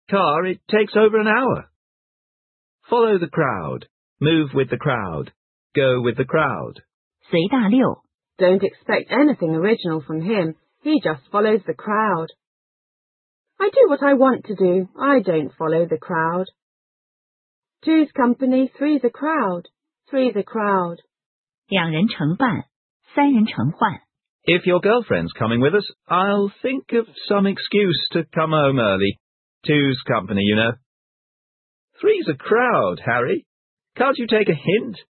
car, it takes over an hour. Follow the crowd. Move with the crowd. Go with the crowd. 随大溜 Don't expect anything original from him. He just follows the crowd. I do what I want to do. I don't follow the crowd. Two's company, three's a crowd. Three's a crowd. 两人成伴，三人成患。 If your girlfriend's coming with us, I'll think of some excuse to come home early. Two's company, you know. Three's a crowd, Harry. Can't you take a hint?